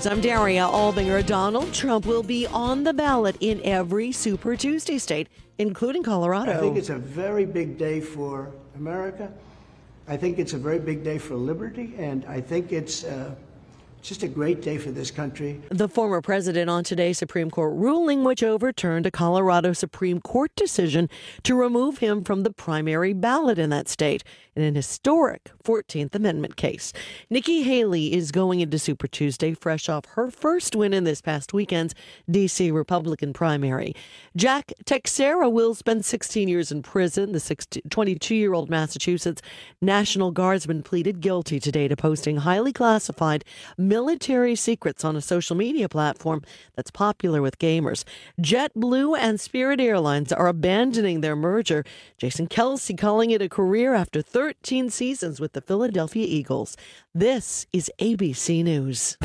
News. I'm Daria Albinger. Donald Trump will be on the ballot in every Super Tuesday state, including Colorado. I think it's a very big day for America. I think it's a very big day for liberty, and I think it's just a great day for this country. The former president on today's Supreme Court ruling, which overturned a Colorado Supreme Court decision to remove him from the primary ballot in that state in an historic 14th Amendment case. Nikki Haley is going into Super Tuesday fresh off her first win in this past weekend's D.C. Republican primary. Jack Teixeira will spend 16 years in prison. The 22-year-old Massachusetts National Guardsman pleaded guilty today to posting highly classified military secrets on a social media platform that's popular with gamers. JetBlue and Spirit Airlines are abandoning their merger. Jason Kelce calling it a career after 13 seasons with the Philadelphia Eagles. This is ABC News.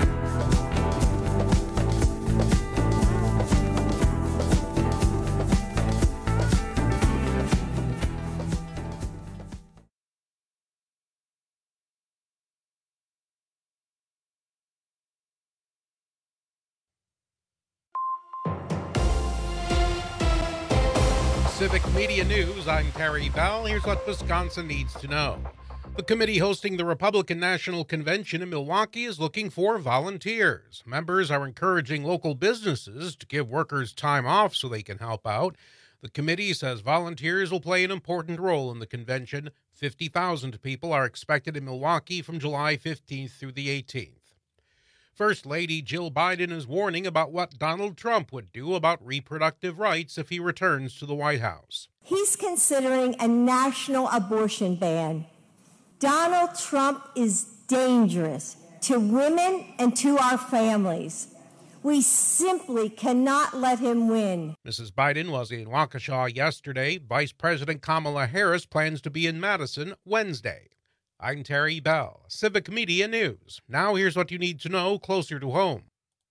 Civic Media News, I'm Terry Bell. Here's what Wisconsin needs to know. The committee hosting the Republican National Convention in Milwaukee is looking for volunteers. Members are encouraging local businesses to give workers time off so they can help out. The committee says volunteers will play an important role in the convention. 50,000 people are expected in Milwaukee from July 15th through the 18th. First Lady Jill Biden is warning about what Donald Trump would do about reproductive rights if he returns to the White House. He's considering a national abortion ban. Donald Trump is dangerous to women and to our families. We simply cannot let him win. Mrs. Biden was in Waukesha yesterday. Vice President Kamala Harris plans to be in Madison Wednesday. I'm Terry Bell, Civic Media News. Now here's what you need to know closer to home.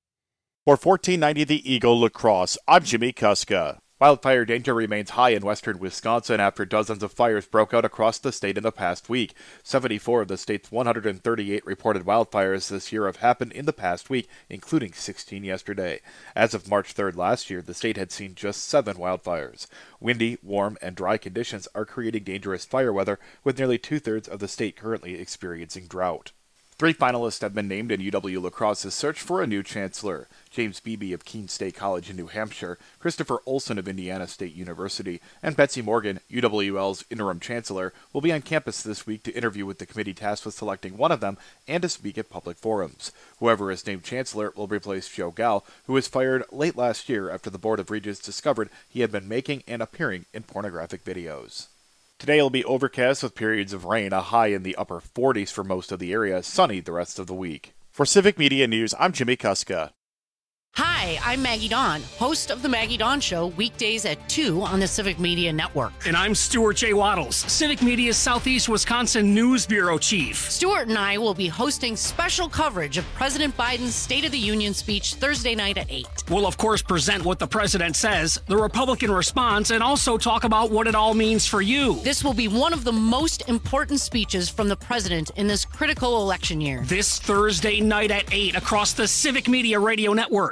For 1490 The Eagle Lacrosse, I'm Jimmy Kuska. Wildfire danger remains high in western Wisconsin after dozens of fires broke out across the state in the past week. 74 of the state's 138 reported wildfires this year have happened in the past week, including 16 yesterday. As of March 3rd last year, the state had seen just 7 wildfires. Windy, warm, and dry conditions are creating dangerous fire weather, with nearly two-thirds of the state currently experiencing drought. 3 finalists have been named in UW Lacrosse's search for a new chancellor. James Beebe of Keene State College in New Hampshire, Christopher Olson of Indiana State University, and Betsy Morgan, UWL's interim chancellor, will be on campus this week to interview with the committee tasked with selecting one of them and to speak at public forums. Whoever is named chancellor will replace Joe Gall, who was fired late last year after the Board of Regents discovered he had been making and appearing in pornographic videos. Today will be overcast with periods of rain, a high in the upper 40s for most of the area, sunny the rest of the week. For Civic Media News, I'm Jimmy Kuska. Hi, I'm Maggie Dawn, host of The Maggie Dawn Show, weekdays at 2 on the Civic Media Network. And I'm Stuart J. Waddles, Civic Media's Southeast Wisconsin News Bureau Chief. Stuart and I will be hosting special coverage of President Biden's State of the Union speech Thursday night at 8. We'll, of course, present what the president says, the Republican response, and also talk about what it all means for you. This will be one of the most important speeches from the president in this critical election year. This Thursday night at 8 across the Civic Media Radio Network.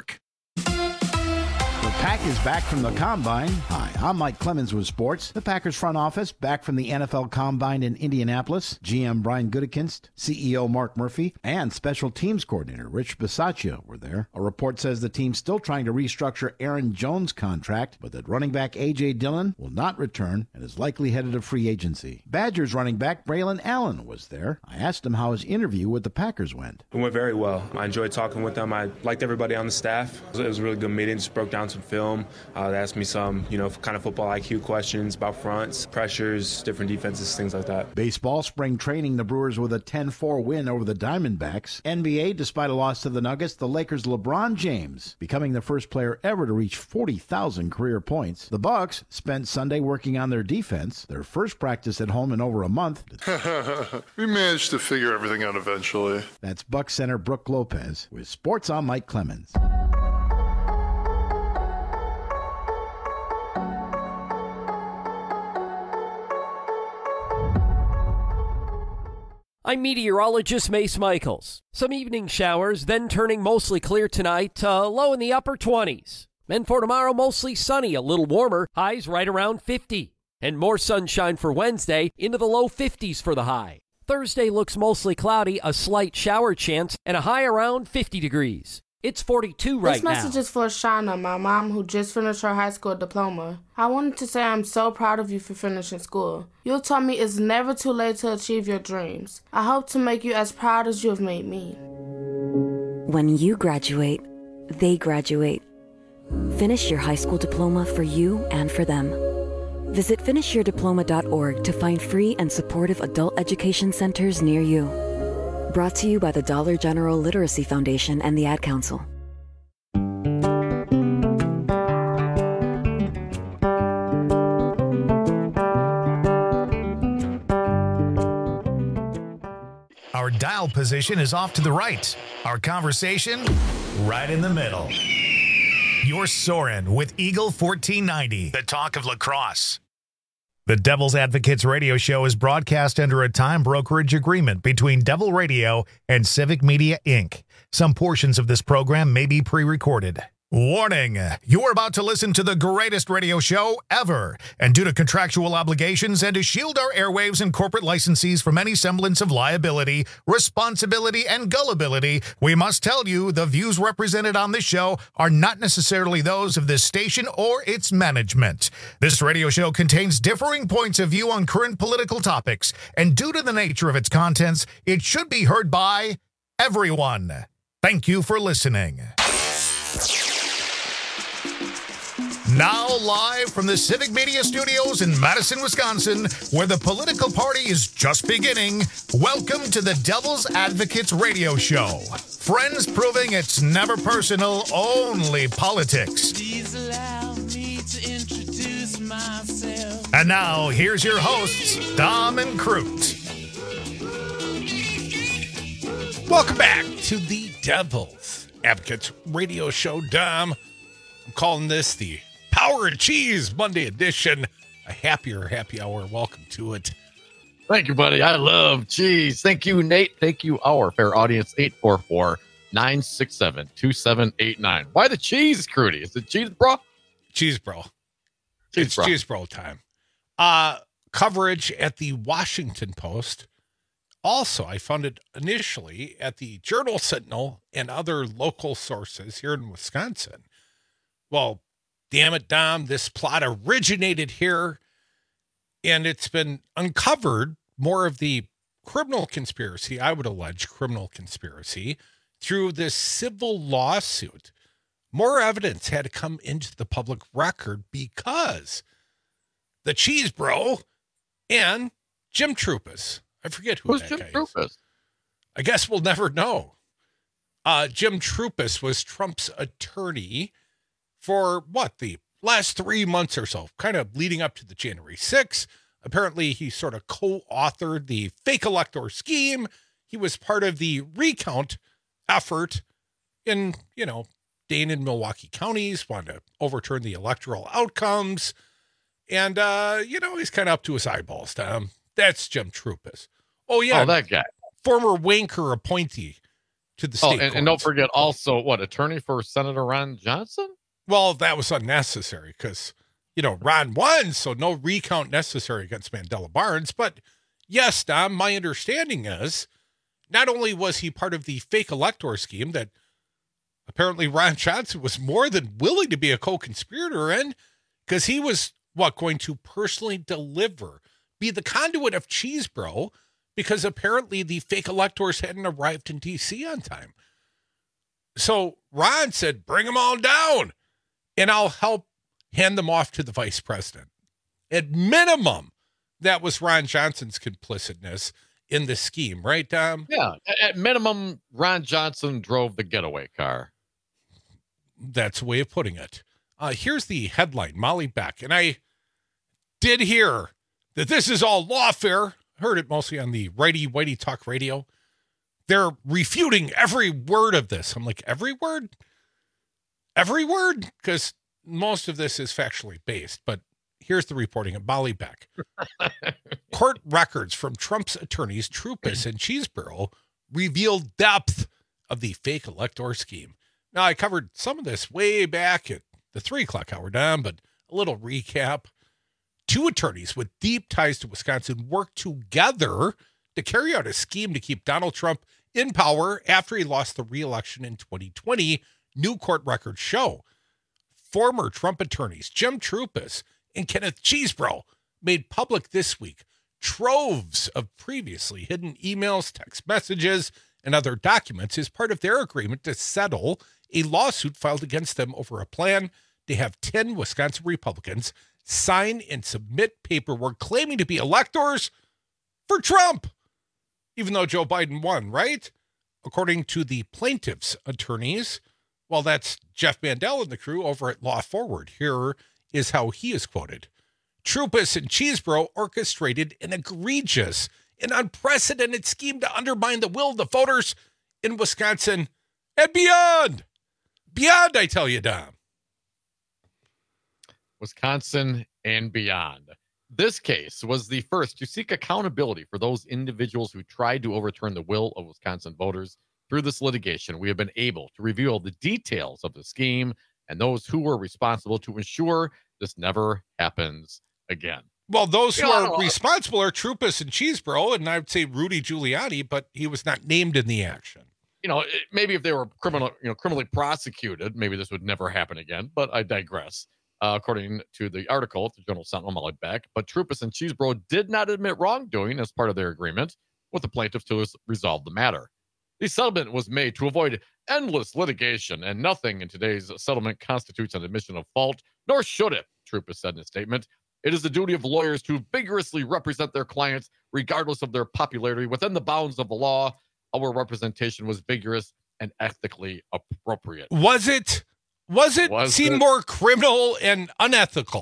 The Pack is back from the Combine. Hi, I'm Mike Clemens with sports. The Packers front office back from the NFL Combine in Indianapolis. GM Brian Gutekunst, CEO Mark Murphy, and Special Teams Coordinator Rich Bisaccia were there. A report says the team's still trying to restructure Aaron Jones' contract, but that running back A.J. Dillon will not return and is likely headed to free agency. Badgers running back Braylon Allen was there. I asked him how his interview with the Packers went. It went very well. I enjoyed talking with them. I liked everybody on the staff. It was a really good meeting. Just broke down some film. They asked me some, kind of football IQ questions about fronts, pressures, different defenses, things like that. Baseball, spring training, the Brewers with a 10-4 win over the Diamondbacks. NBA, despite a loss to the Nuggets, the Lakers' LeBron James becoming the first player ever to reach 40,000 career points. The Bucks spent Sunday working on their defense, their first practice at home in over a month. We managed to figure everything out eventually. That's Bucks center Brooke Lopez with Sports on Mike Clemens. I'm meteorologist Mace Michaels. Some evening showers, then turning mostly clear tonight, low in the upper 20s. And for tomorrow, mostly sunny, a little warmer, highs right around 50. And more sunshine for Wednesday, into the low 50s for the high. Thursday looks mostly cloudy, a slight shower chance, and a high around 50 degrees. It's 42 right now. This message is for Shauna, my mom, who just finished her high school diploma. I wanted to say I'm so proud of you for finishing school. You taught me it's never too late to achieve your dreams. I hope to make you as proud as you have made me. When you graduate, they graduate. Finish your high school diploma for you and for them. Visit finishyourdiploma.org to find free and supportive adult education centers near you. Brought to you by the Dollar General Literacy Foundation and the Ad Council. Our dial position is off to the right. Our conversation, right in the middle. You're soaring with Eagle 1490, the talk of lacrosse. The Devil's Advocates radio show is broadcast under a time brokerage agreement between Devil Radio and Civic Media, Inc. Some portions of this program may be pre-recorded. Warning, you're about to listen to the greatest radio show ever, and due to contractual obligations and to shield our airwaves and corporate licensees from any semblance of liability, responsibility, and gullibility, we must tell you the views represented on this show are not necessarily those of this station or its management. This radio show contains differing points of view on current political topics, and due to the nature of its contents, it should be heard by everyone. Thank you for listening. Now live from the Civic Media Studios in Madison, Wisconsin, where the political party is just beginning, welcome to the Devil's Advocates radio show. Friends proving it's never personal, only politics. Please allow me to introduce myself. And now, here's your hosts, Dom and Crute. Welcome back to the Devil's Advocates radio show, Dom. I'm calling this the Power and Cheese Monday edition, a happier happy hour. Welcome to it. Thank you, buddy. I love cheese. Thank you, Nate. Thank you, our fair audience, 844-967-2789. Why the cheese, Crudy? Is it cheese, bro? Cheese, bro. Cheese, it's bro. Cheese, bro time. Coverage at the Washington Post. Also, I found it initially at the Journal Sentinel and other local sources here in Wisconsin. Well, damn it, Dom, this plot originated here, and it's been uncovered, more of the criminal conspiracy, I would allege criminal conspiracy, through this civil lawsuit. More evidence had to come into the public record because the Cheese Bro and Jim Troupis, I forget who that guy is. I guess we'll never know. Jim Troupis was Trump's attorney for the last 3 months or so, kind of leading up to the January 6th. Apparently, he sort of co-authored the fake elector scheme. He was part of the recount effort in, Dane and Milwaukee counties, wanted to overturn the electoral outcomes. And, he's kind of up to his eyeballs, Tom. That's Jim Troupis. Oh, yeah. Oh, that guy. Former wanker appointee to the state. And don't forget also, attorney for Senator Ron Johnson? Well, that was unnecessary because, Ron won, so no recount necessary against Mandela Barnes. But yes, Dom, my understanding is not only was he part of the fake elector scheme that apparently Ron Johnson was more than willing to be a co-conspirator in, because he was, going to personally be the conduit of Cheese Bro, because apparently the fake electors hadn't arrived in D.C. on time. So Ron said, bring them all down, and I'll help hand them off to the vice president. At minimum, that was Ron Johnson's complicitness in the scheme, right, Dom? Yeah, at minimum, Ron Johnson drove the getaway car. That's a way of putting it. Here's the headline, Molly Beck. And I did hear that this is all lawfare. Heard it mostly on the righty-whitey talk radio. They're refuting every word of this. I'm like, every word? Every word? Because most of this is factually based. But Here's the reporting at Baalbek. Court records from Trump's attorneys Troupis and Cheeseborough reveal depth of the fake elector scheme. Now, I covered some of this way back at the 3 o'clock hour, Dom, but a little recap. 2 attorneys with deep ties to Wisconsin worked together to carry out a scheme to keep Donald Trump in power after he lost the re-election in 2020, new court records show. Former Trump attorneys Jim Troupis and Kenneth Cheeseborough made public this week troves of previously hidden emails, text messages, and other documents as part of their agreement to settle a lawsuit filed against them over a plan to have 10 Wisconsin Republicans sign and submit paperwork claiming to be electors for Trump, even though Joe Biden won, right? According to the plaintiff's attorneys, well, that's Jeff Mandel and the crew over at Law Forward. Here is how he is quoted. Troupis and Cheeseborough orchestrated an egregious and unprecedented scheme to undermine the will of the voters in Wisconsin and beyond. Beyond, I tell you, Dom. Wisconsin and beyond. This case was the first to seek accountability for those individuals who tried to overturn the will of Wisconsin voters. Through this litigation, we have been able to reveal the details of the scheme and those who were responsible to ensure this never happens again. Well, those who are responsible are Troupis and Cheeseborough, and I would say Rudy Giuliani, but he was not named in the action. Maybe if they were criminally prosecuted, maybe this would never happen again, but I digress. According to the article, the Journal Sentinel Baalbek, but Troupis and Cheeseborough did not admit wrongdoing as part of their agreement with the plaintiffs to resolve the matter. The settlement was made to avoid endless litigation, and nothing in today's settlement constitutes an admission of fault, nor should it, Troupis said in a statement. It is the duty of lawyers to vigorously represent their clients, regardless of their popularity, within the bounds of the law. Our representation was vigorous and ethically appropriate. Was it seem more criminal and unethical?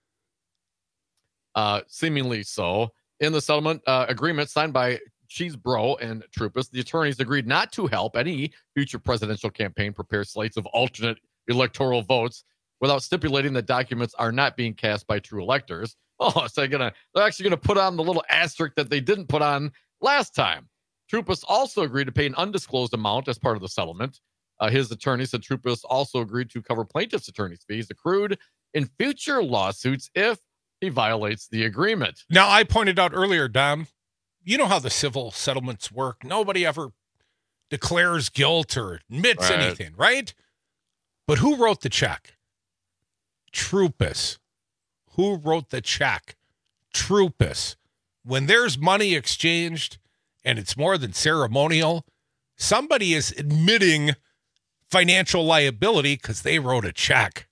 Seemingly so. In the settlement agreement signed by Cheeseborough and Troupis, the attorneys agreed not to help any future presidential campaign prepare slates of alternate electoral votes without stipulating that documents are not being cast by true electors. Oh, so they're actually going to put on the little asterisk that they didn't put on last time. Troupis also agreed to pay an undisclosed amount as part of the settlement. His attorney said Troupis also agreed to cover plaintiff's attorney's fees accrued in future lawsuits if he violates the agreement. Now, I pointed out earlier, Dom, you know how the civil settlements work. Nobody ever declares guilt or admits anything, right? But who wrote the check? Troupis. Who wrote the check? Troupis. When there's money exchanged and it's more than ceremonial, somebody is admitting financial liability because they wrote a check.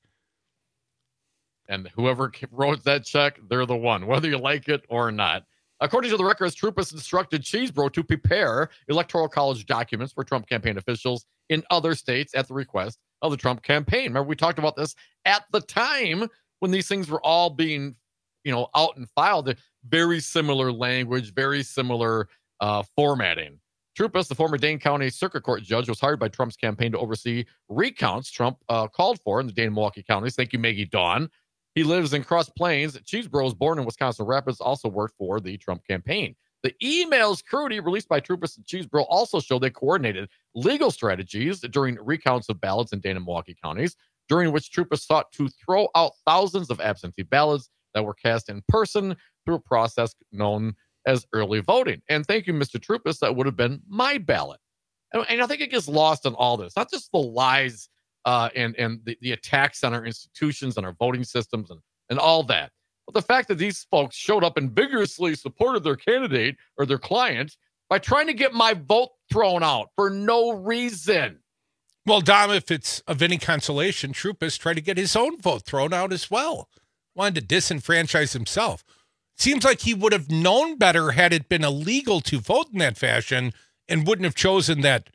And whoever wrote that check, they're the one, whether you like it or not. According to the records, Troupis instructed Cheeseborough to prepare Electoral College documents for Trump campaign officials in other states at the request of the Trump campaign. Remember, we talked about this at the time when these things were all being, out and filed. Very similar language, very similar formatting. Troupis, the former Dane County Circuit Court judge, was hired by Trump's campaign to oversee recounts Trump called for in the Dane and Milwaukee counties. Thank you, Maggie Dawn. He lives in Cross Plains. Cheeseborough was born in Wisconsin Rapids, also worked for the Trump campaign. The emails, Crudy, released by Troupis and Cheeseborough, also show they coordinated legal strategies during recounts of ballots in Dane and Milwaukee counties, during which Troupis sought to throw out thousands of absentee ballots that were cast in person through a process known as early voting. And thank you, Mr. Troupis, that would have been my ballot. And I think it gets lost in all this, not just the lies and the attacks on our institutions and our voting systems and all that. But the fact that these folks showed up and vigorously supported their candidate or their client by trying to get my vote thrown out for no reason. Well, Dom, if it's of any consolation, Troupis tried to get his own vote thrown out as well. Wanted to disenfranchise himself. Seems like he would have known better had it been illegal to vote in that fashion and wouldn't have chosen that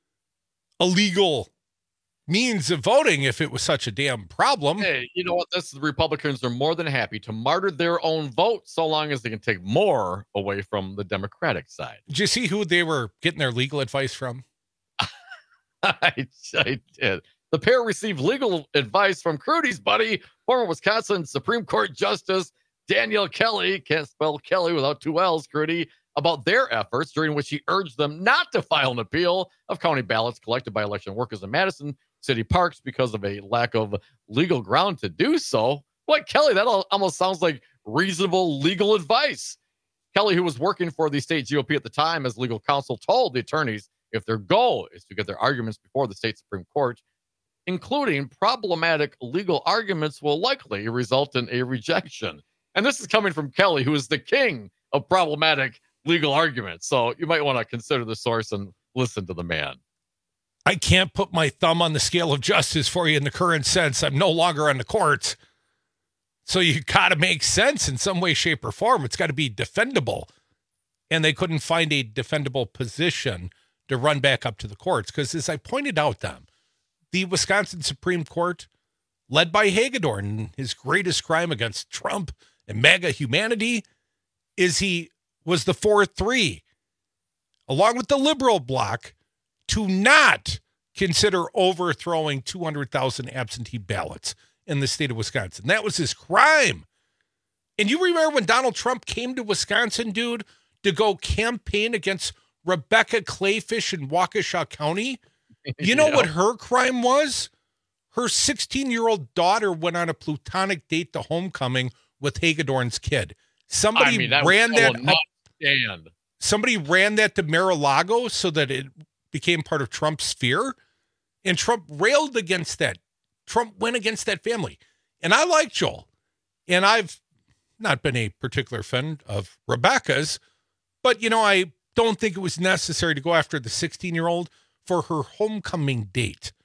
illegal means of voting if it was such a damn problem. Hey, you know what? The Republicans are more than happy to martyr their own vote so long as they can take more away from the Democratic side. Did you see who they were getting their legal advice from? I did. The pair received legal advice from Crudy's buddy, former Wisconsin Supreme Court Justice Danielle Kelly, can't spell Kelly without two L's, Crudy, about their efforts, during which he urged them not to file an appeal of county ballots collected by election workers in Madison City Parks because of a lack of legal ground to do so. What, Kelly, that almost sounds like reasonable legal advice. Kelly, who was working for the state GOP at the time as legal counsel, told the attorneys if their goal is to get their arguments before the state Supreme Court, including problematic legal arguments, will likely result in a rejection. And this is coming from Kelly, who is the king of problematic legal arguments. So you might want to consider the source and listen to the man. I can't put my thumb on the scale of justice for you in the current sense. I'm no longer on the courts. So you got to make sense in some way, shape, or form. It's got to be defendable. And they couldn't find a defendable position to run back up to the courts. Because as I pointed out, the Wisconsin Supreme Court, led by Hagedorn, his greatest crime against Trump and MAGA humanity is he was the 4-3, along with the liberal bloc, to not consider overthrowing 200,000 absentee ballots in the state of Wisconsin. That was his crime. And you remember when Donald Trump came to Wisconsin, dude, to go campaign against Rebecca Clayfish in Waukesha County? You know what her crime was? Her 16-year-old daughter went on a platonic date to homecoming with Hagedorn's kid. Somebody ran that to Mar-a-Lago so that it became part of Trump's sphere, and Trump railed against that. Trump went against that family. And I like Joel, and I've not been a particular fan of Rebecca's, but, I don't think it was necessary to go after the 16-year-old for her homecoming date.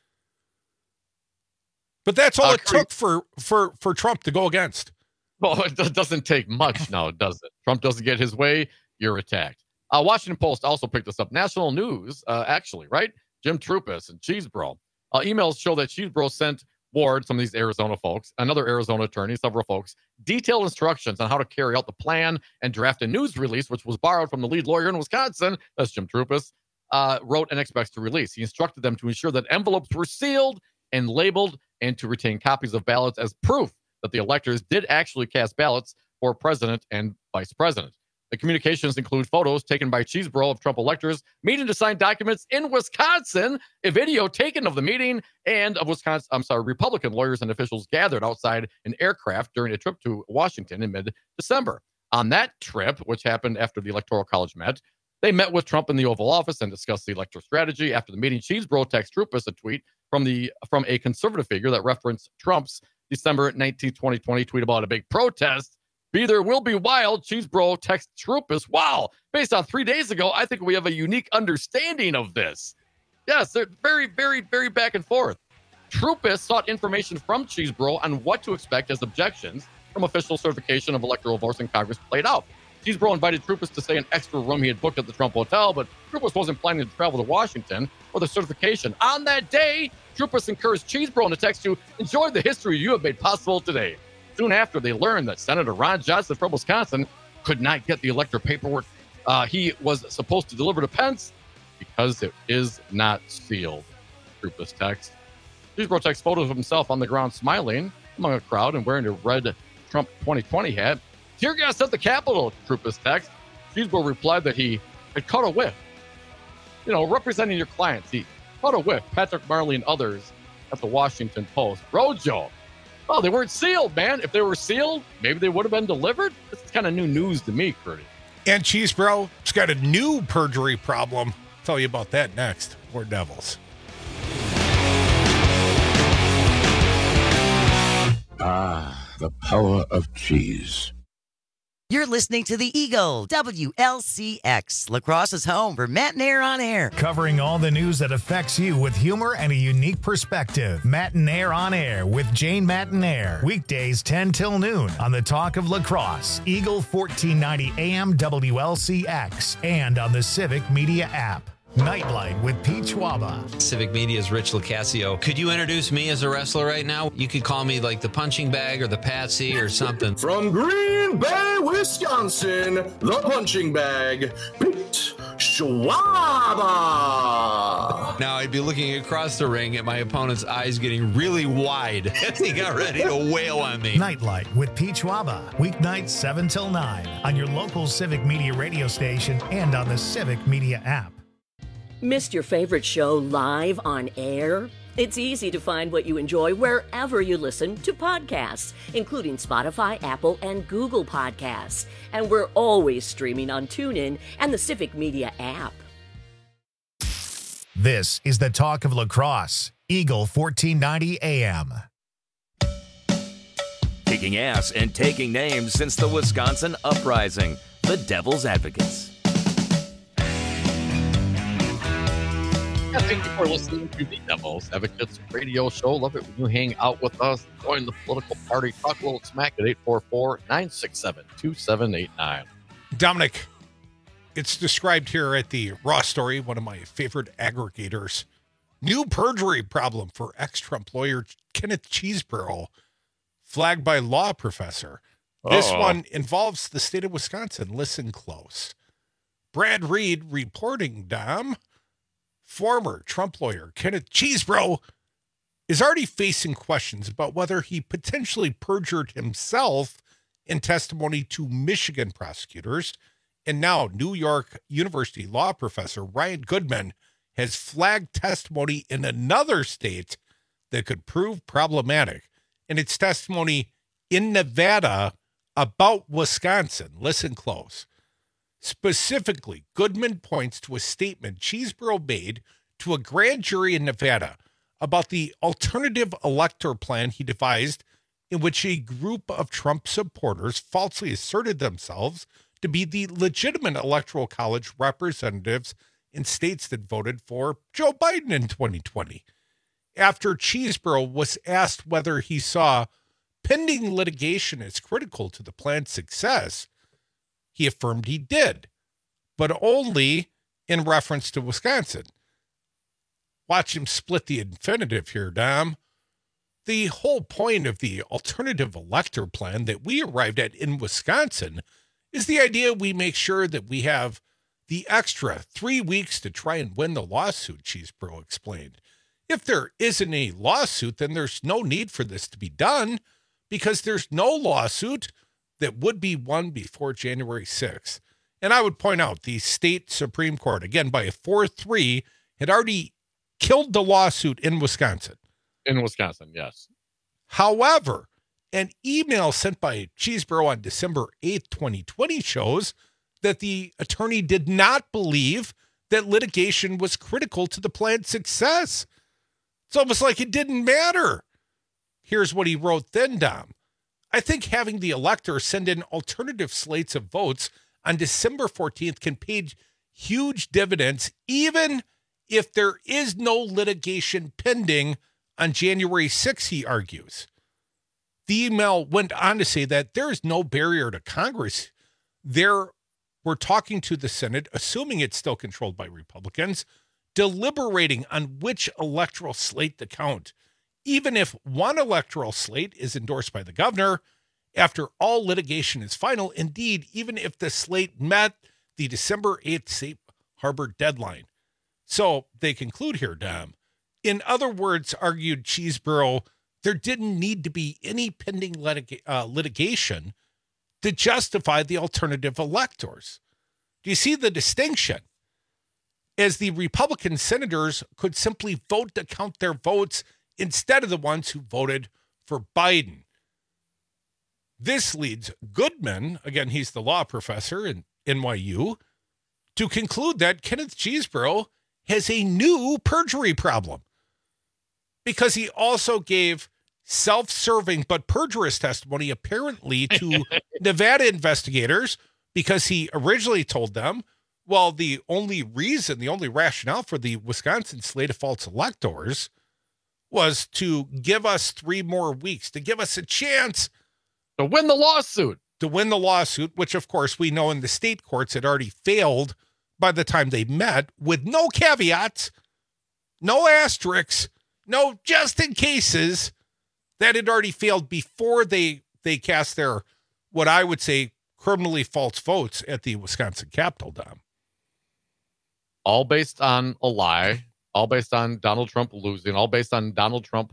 But that's all it took for Trump to go against. Well, it doesn't take much now, does it? Trump doesn't get his way, you're attacked. Washington Post also picked this up. National News, actually, right? Jim Trupis and Cheesebro. Emails show that Cheesebro sent Ward, some of these Arizona folks, another Arizona attorney, several folks, detailed instructions on how to carry out the plan and draft a news release, which was borrowed from the lead lawyer in Wisconsin, that's Jim Trupis, wrote and expects to release. He instructed them to ensure that envelopes were sealed and labeled and to retain copies of ballots as proof that the electors did actually cast ballots for president and vice president. The communications include photos taken by Cheesebro of Trump electors meeting to sign documents in Wisconsin, a video taken of the meeting, and of Republican lawyers and officials gathered outside an aircraft during a trip to Washington in mid-December. On that trip, which happened after the Electoral College met, they met with Trump in the Oval Office and discussed the electoral strategy. After the meeting, Cheesebro texted Trupis a tweet from a conservative figure that referenced Trump's December 19, 2020 tweet about a big protest. Be there will be wild. Cheesebro text Trupis. Wow. Based on 3 days ago, I think we have a unique understanding of this. Yes, they're very, very, very back and forth. Trupis sought information from Cheesebro on what to expect as objections from official certification of electoral votes in Congress played out. Cheesebro invited Trupis to stay an extra room he had booked at the Trump Hotel, but Trupis wasn't planning to travel to Washington for the certification. On that day, Trupis encouraged Cheesebro in a text to enjoy the history you have made possible today. Soon after, they learned that Senator Ron Johnson from Wisconsin could not get the elector paperwork he was supposed to deliver to Pence because it is not sealed. Trupis text. Cheesebro texts photos of himself on the ground smiling among a crowd and wearing a red Trump 2020 hat. Tear gas at the Capitol, Trupis text. Cheesebro replied that he had caught a whiff. Representing your clients, he caught a whiff. Patrick Marley and others at the Washington Post. Rojo. Oh, they weren't sealed, man. If they were sealed, maybe they would have been delivered. This is kind of new news to me, Curdy. And Cheesebro's got a new perjury problem. I'll tell you about that next. More Devils. Ah, the power of cheese. You're listening to The Eagle, WLCX, La Crosse's home for Matt and Air on Air. Covering all the news that affects you with humor and a unique perspective. Matt and Air on Air with Jane Matt and Air. Weekdays 10 till noon on the Talk of La Crosse, Eagle 1490 AM WLCX, and on the Civic Media app. Nightlight with Pete Schwaba. Civic Media's Rich Locascio. Could you introduce me as a wrestler right now? You could call me like the punching bag or the Patsy or something. From Green Bay, Wisconsin, the punching bag, Pete Schwaba. Now I'd be looking across the ring at my opponent's eyes getting really wide as he got ready to wail on me. Nightlight with Pete Schwaba. Weeknights 7 till 9 on your local Civic Media radio station and on the Civic Media app. Missed your favorite show live on air? It's easy to find what you enjoy wherever you listen to podcasts, including Spotify, Apple, and Google Podcasts. And we're always streaming on TuneIn and the Civic Media app. This is the talk of lacrosse. Eagle 1490 AM. Kicking ass and taking names since the Wisconsin Uprising. The Devil's Advocates. Thank you for listening to the Devil's Advocates radio show. Love it when you hang out with us, join the political party, talk a little smack at 844-967-2789. Dominic, it's described here at the Raw Story, one of my favorite aggregators. New perjury problem for ex-Trump lawyer Kenneth Chesebro, flagged by law professor. This one involves the state of Wisconsin. Listen close. Brad Reed reporting, Dom. Former Trump lawyer Kenneth Chesebro is already facing questions about whether he potentially perjured himself in testimony to Michigan prosecutors. And now New York University law professor Ryan Goodman has flagged testimony in another state that could prove problematic. And it's testimony in Nevada about Wisconsin. Listen close. Specifically, Goodman points to a statement Chesebro made to a grand jury in Nevada about the alternative elector plan he devised, in which a group of Trump supporters falsely asserted themselves to be the legitimate Electoral College representatives in states that voted for Joe Biden in 2020. After Chesebro was asked whether he saw pending litigation as critical to the plan's success, he affirmed he did, but only in reference to Wisconsin. Watch him split the infinitive here, Dom. The whole point of the alternative elector plan that we arrived at in Wisconsin is the idea we make sure that we have the extra 3 weeks to try and win the lawsuit, Chesebro explained. If there isn't a lawsuit, then there's no need for this to be done because there's no lawsuit that would be won before January 6th. And I would point out the state Supreme Court, again, by a 4-3, had already killed the lawsuit in Wisconsin. In Wisconsin, yes. However, an email sent by Chesebro on December 8th, 2020 shows that the attorney did not believe that litigation was critical to the plan's success. It's almost like it didn't matter. Here's what he wrote then, Dom. I think having the elector send in alternative slates of votes on December 14th can pay huge dividends, even if there is no litigation pending on January 6th, he argues. The email went on to say that there is no barrier to Congress. We're talking to the Senate, assuming it's still controlled by Republicans, deliberating on which electoral slate to count. Even if one electoral slate is endorsed by the governor, after all litigation is final, indeed, even if the slate met the December 8th safe harbor deadline. So they conclude here, Dom. In other words, argued Chesebro, there didn't need to be any pending litigation to justify the alternative electors. Do you see the distinction? As the Republican senators could simply vote to count their votes instead of the ones who voted for Biden. This leads Goodman, again, he's the law professor in NYU, to conclude that Kenneth Chesebro has a new perjury problem because he also gave self-serving but perjurous testimony apparently to Nevada investigators because he originally told them, well, the only rationale for the Wisconsin slate of false electors was to give us 3 more weeks, to give us a chance to win the lawsuit. Which, of course, we know in the state courts had already failed by the time they met, with no caveats, no asterisks, no just in cases, that had already failed before they cast their, what I would say, criminally false votes at the Wisconsin Capitol, Dom. All based on a lie, all based on Donald Trump losing, all based on Donald Trump,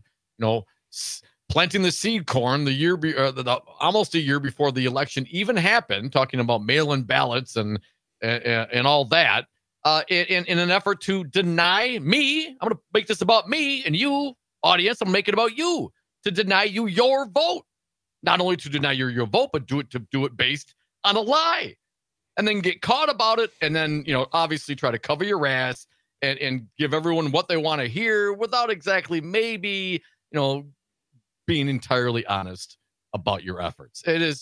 planting the seed corn almost a year before the election even happened, talking about mail-in ballots and all that, in an effort to deny me. I'm going to make this about me and you, audience. I'm making it about you, to deny you your vote. Not only to deny your vote, but do it based on a lie, and then get caught about it, and then obviously try to cover your ass and give everyone what they want to hear without exactly maybe being entirely honest about your efforts.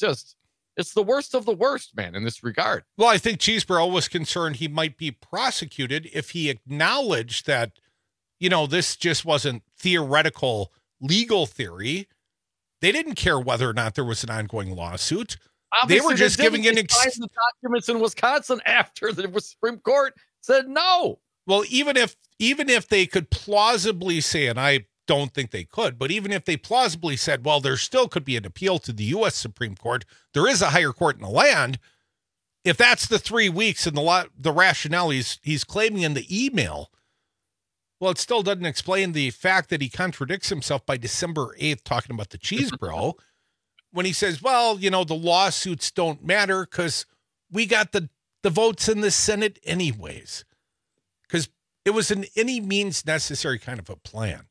It's the worst of the worst, man, in this regard. Well, I think Cheeseborough was concerned he might be prosecuted if he acknowledged that, this just wasn't theoretical legal theory. They didn't care whether or not there was an ongoing lawsuit. Obviously, they were just giving an the documents in Wisconsin after the Supreme Court said no. Well, even if they could plausibly say, and I don't think they could, but even if they plausibly said, well, there still could be an appeal to the U.S. Supreme Court, there is a higher court in the land. If that's the 3 weeks and the rationale he's claiming in the email, well, it still doesn't explain the fact that he contradicts himself by December 8th talking about the Cheeseborough when he says, well, the lawsuits don't matter because we got the votes in the Senate anyways, because it was an any means necessary kind of a plan.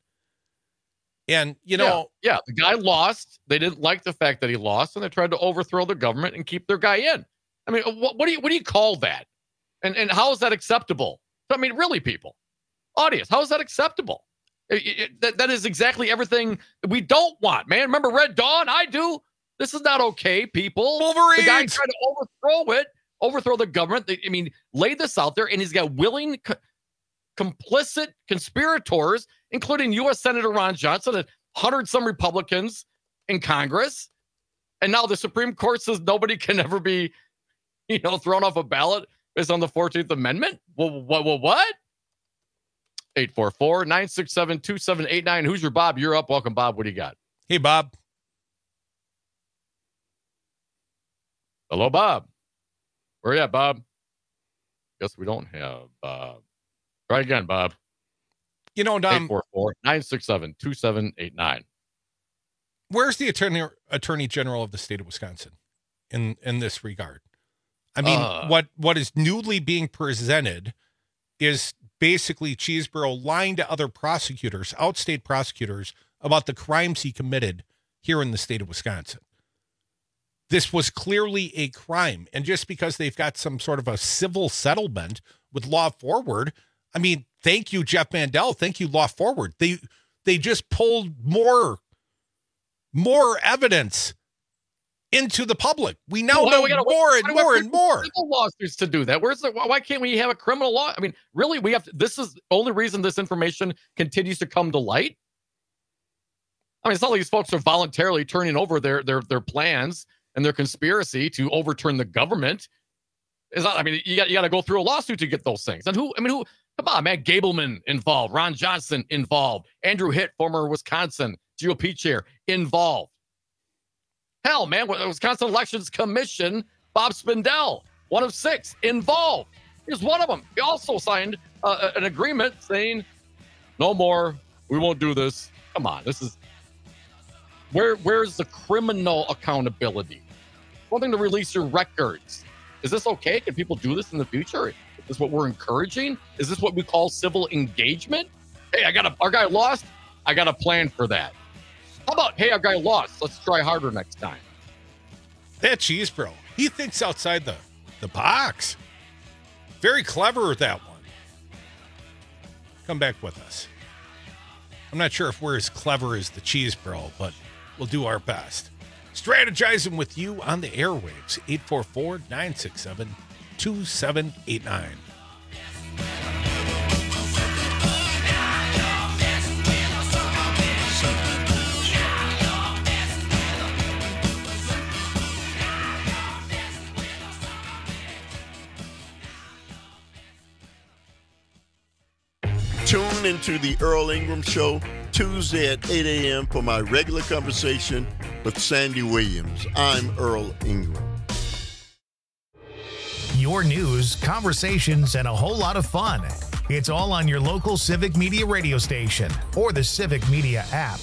And, the guy lost. They didn't like the fact that he lost, and they tried to overthrow the government and keep their guy in. I mean, what do you call that? And how is that acceptable? I mean, really, people, audience, how is that acceptable? That is exactly everything we don't want, man. Remember Red Dawn? I do. This is not okay, people. Wolverines. The guy tried to overthrow the government. Lay this out there, and he's got willing, complicit conspirators, including U.S. Senator Ron Johnson and 100-some Republicans in Congress. And now the Supreme Court says nobody can ever be, thrown off a ballot based on the 14th Amendment. What? 844-967-2789. Who's your Bob? You're up. Welcome, Bob. What do you got? Hey, Bob. Hello, Bob. Where are you at, Bob? Guess we don't have Bob. Try again, Bob. Dom, 844-967-2789. Where's the Attorney General of the state of Wisconsin in this regard? I mean, what is newly being presented is basically Cheeseborough lying to other prosecutors, outstate prosecutors, about the crimes he committed here in the state of Wisconsin. This was clearly a crime. And just because they've got some sort of a civil settlement with Law Forward, I mean, thank you, Jeff Mandel. Thank you, Law Forward. They just pulled more evidence into the public. We now know more and more and more. Civil lawsuits to do that. Why can't we have a criminal law? I mean, really, this is the only reason this information continues to come to light. I mean, it's not like these folks are voluntarily turning over their plans and their conspiracy to overturn the government. It's not, you got to go through a lawsuit to get those things. And who? Come on, man. Gableman involved. Ron Johnson involved. Andrew Hitt, former Wisconsin GOP chair, involved. Hell, man, Wisconsin Elections Commission, Bob Spindell, one of 6, involved. He's one of them. He also signed an agreement saying, no more, we won't do this. Come on, this is... Where's the criminal accountability? One thing to release your records. Is this okay? Can people do this in the future? Is this what we're encouraging? Is this what we call civil engagement? Hey, our guy lost. I got a plan for that. How about, hey, our guy lost. Let's try harder next time. That Cheeseborough, he thinks outside the box. Very clever, that one. Come back with us. I'm not sure if we're as clever as the Cheeseborough, but we'll do our best. Strategizing with you on the airwaves. 844-967-2789. Tune into the Earl Ingram Show Tuesday at 8 a.m. for my regular conversation with Sandy Williams. I'm Earl Ingram. Your news, conversations, and a whole lot of fun. It's all on your local Civic Media radio station or the Civic Media app.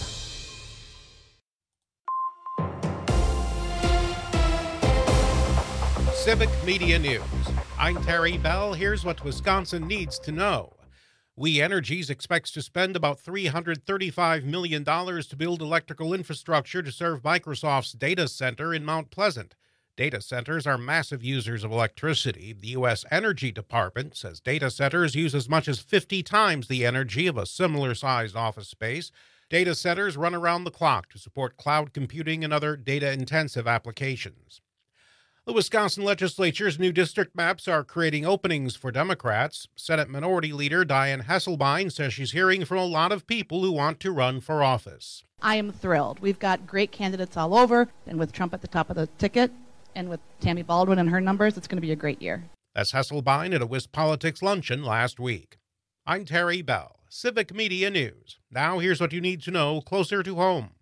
Civic Media News. I'm Terry Bell. Here's what Wisconsin needs to know. We Energies expects to spend about $335 million to build electrical infrastructure to serve Microsoft's data center in Mount Pleasant. Data centers are massive users of electricity. The U.S. Energy Department says data centers use as much as 50 times the energy of a similar-sized office space. Data centers run around the clock to support cloud computing and other data-intensive applications. The Wisconsin legislature's new district maps are creating openings for Democrats. Senate Minority Leader Dianne Hasselbein says she's hearing from a lot of people who want to run for office. I am thrilled. We've got great candidates all over, and with Trump at the top of the ticket, and with Tammy Baldwin and her numbers, it's going to be a great year. That's Hasselbein at a WISP Politics luncheon last week. I'm Terry Bell, Civic Media News. Now here's what you need to know closer to home.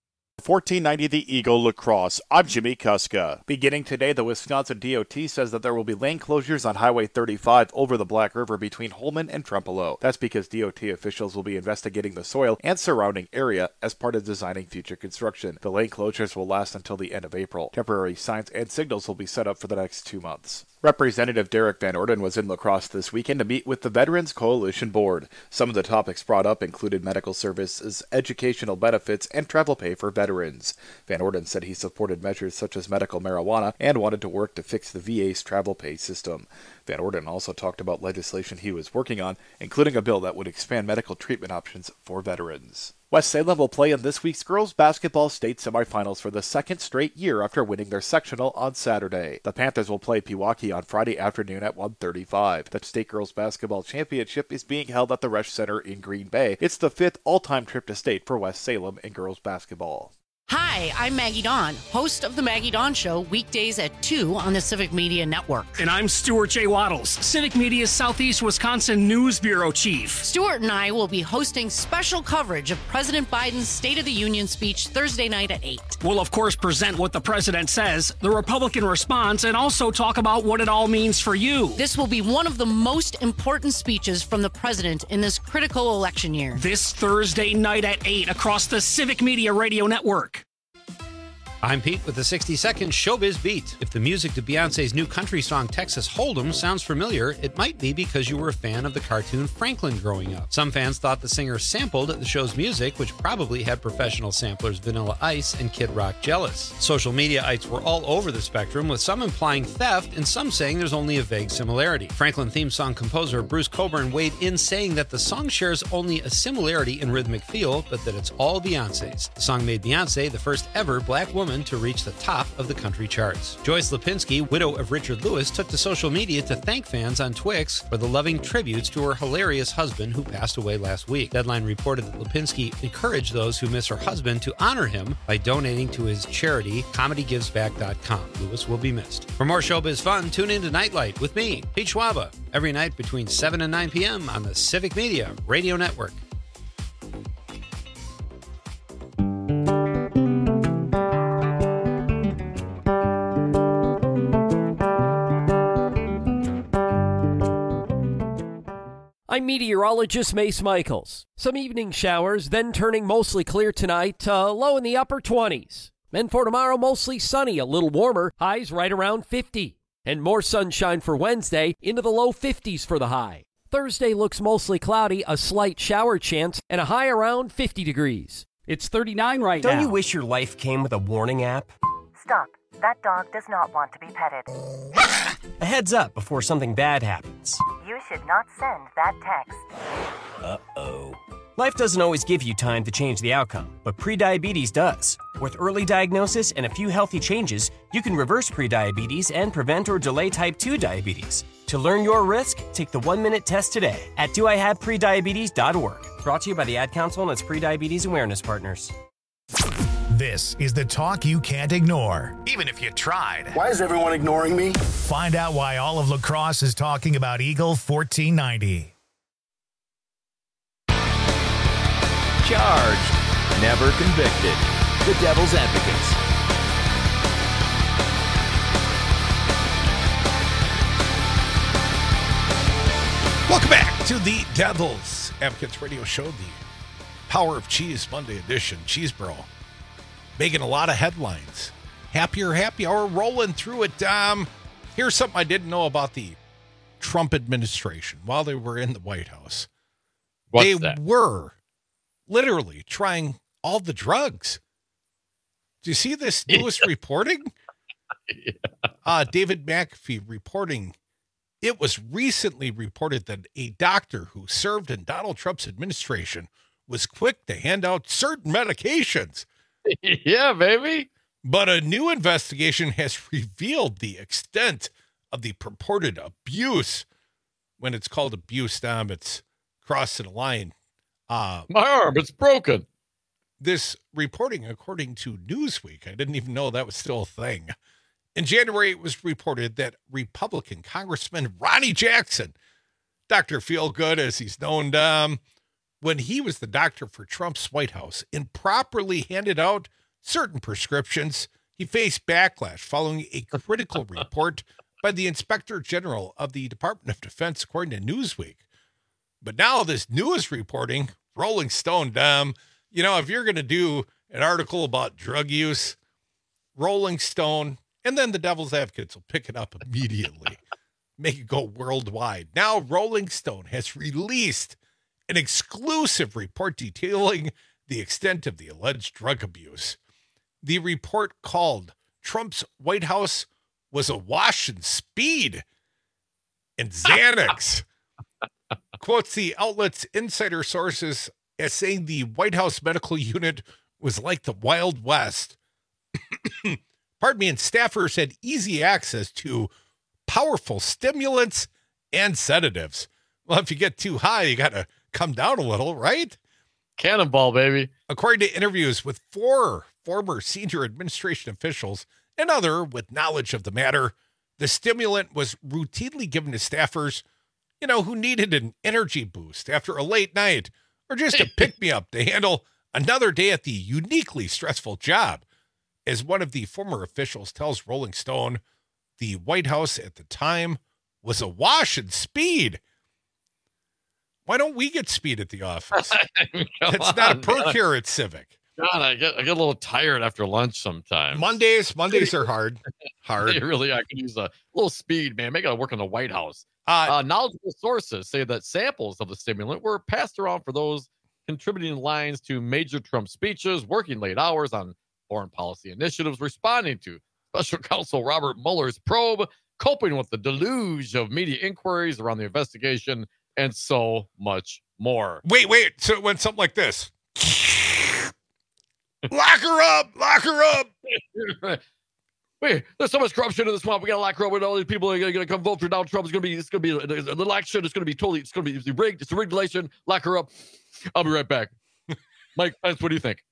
1490 The Eagle Lacrosse. I'm Jimmy Kuska. Beginning today, the Wisconsin DOT says that there will be lane closures on Highway 35 over the Black River between Holmen and Trempealeau. That's because DOT officials will be investigating the soil and surrounding area as part of designing future construction. The lane closures will last until the end of April. Temporary signs and signals will be set up for the next 2 months. Representative Derek Van Orden was in La Crosse this weekend to meet with the Veterans Coalition Board. Some of the topics brought up included medical services, educational benefits, and travel pay for veterans. Van Orden said he supported measures such as medical marijuana and wanted to work to fix the VA's travel pay system. Van Orden also talked about legislation he was working on, including a bill that would expand medical treatment options for veterans. West Salem will play in this week's girls basketball state semifinals for the second straight year after winning their sectional on Saturday. The Panthers will play Pewaukee on Friday afternoon at 1:35. The state girls basketball championship is being held at the Resch Center in Green Bay. It's the 5th all-time trip to state for West Salem in girls basketball. Hi, I'm Maggie Dawn, host of The Maggie Dawn Show, weekdays at 2 on the Civic Media Network. And I'm Stuart J. Waddles, Civic Media's Southeast Wisconsin News Bureau Chief. Stuart and I will be hosting special coverage of President Biden's State of the Union speech Thursday night at 8. We'll, of course, present what the president says, the Republican response, and also talk about what it all means for you. This will be one of the most important speeches from the president in this critical election year. This Thursday night at 8 across the Civic Media Radio Network. I'm Pete with the 60-second Showbiz Beat. If the music to Beyonce's new country song Texas Hold'em sounds familiar, it might be because you were a fan of the cartoon Franklin growing up. Some fans thought the singer sampled the show's music, which probably had professional samplers Vanilla Ice and Kid Rock jealous. Social media-ites were all over the spectrum, with some implying theft and some saying there's only a vague similarity. Franklin theme song composer Bruce Coburn weighed in, saying that the song shares only a similarity in rhythmic feel, but that it's all Beyonce's. The song made Beyonce the first ever black woman to reach the top of the country charts. Joyce Lipinski, widow of Richard Lewis, took to social media to thank fans on Twix for the loving tributes to her hilarious husband who passed away last week. Deadline reported that Lipinski encouraged those who miss her husband to honor him by donating to his charity, ComedyGivesBack.com. Lewis will be missed. For more showbiz fun, tune in to Nightlight with me, Pete Schwaba, every night between 7 and 9 p.m. on the Civic Media Radio Network. I'm meteorologist Mace Michaels. Some evening showers, then turning mostly clear tonight, low in the upper 20s. And for tomorrow, mostly sunny, a little warmer, highs right around 50. And more sunshine for Wednesday, into the low 50s for the high. Thursday looks mostly cloudy, a slight shower chance, and a high around 50 degrees. It's 39 right now. Don't you wish your life came with a warning app? Stop. That dog does not want to be petted. A heads up before something bad happens. You should not send that text. Uh-oh. Life doesn't always give you time to change the outcome, but prediabetes does. With early diagnosis and a few healthy changes, you can reverse prediabetes and prevent or delay type 2 diabetes. To learn your risk, take the 1-minute test today at doihaveprediabetes.org. Brought to you by the Ad Council and its prediabetes awareness partners. This is the talk you can't ignore, even if you tried. Why is everyone ignoring me? Find out why all of La Crosse is talking about Eagle 1490. charged, never convicted. The Devil's Advocates. Welcome back to the Devil's Advocates Radio Show, the Power of Cheese Monday edition. Cheesebro making a lot of headlines. Happier happy hour rolling through it. Here's something I didn't know about the Trump administration while they were in the White House. They were literally trying all the drugs. Do you see this newest reporting? David McAfee reporting. It was recently reported that a doctor who served in Donald Trump's administration was quick to hand out certain medications. Yeah, baby. But a new investigation has revealed the extent of the purported abuse. When it's called abuse, it's crossing a line. My arm, it's broken. This reporting, according to Newsweek, I didn't even know that was still a thing. In January, it was reported that Republican Congressman Ronnie Jackson, Dr. Feelgood, as he's known, when he was the doctor for Trump's White House, improperly handed out certain prescriptions. He faced backlash following a critical report by the Inspector General of the Department of Defense, according to Newsweek. But now this newest reporting, Rolling Stone, if you're going to do an article about drug use, Rolling Stone, and then the Devil's Advocates will pick it up immediately, make it go worldwide. Now Rolling Stone has released an exclusive report detailing the extent of the alleged drug abuse. The report, called Trump's White House Was Awash in Speed and Xanax, quotes the outlet's insider sources as saying the White House medical unit was like the Wild West. Pardon me, and staffers had easy access to powerful stimulants and sedatives. Well, if you get too high, you got to come down a little, right? Cannonball, baby. According to interviews with 4 former senior administration officials and other with knowledge of the matter, the stimulant was routinely given to staffers, who needed an energy boost after a late night or just a pick-me-up to handle another day at the uniquely stressful job. As one of the former officials tells Rolling Stone, the White House at the time was awash in speed. Why don't we get speed at the office? It's not a perk here at Civic. God, I get a little tired after lunch sometimes. Mondays are hard. They really, I could use a little speed, man. Maybe I work in the White House. Knowledgeable sources say that samples of the stimulant were passed around for those contributing lines to major Trump speeches, working late hours on foreign policy initiatives, responding to Special Counsel Robert Mueller's probe, coping with the deluge of media inquiries around the investigation, and so much more. Wait. So it went something like this. Lock her up. Wait, there's so much corruption in this swamp. We got to lock her up with all these people are going to come vote for Donald Trump. It's going to be the election. It's going to be rigged. It's a rigged election. Lock her up. I'll be right back. Mike Pence, what do you think?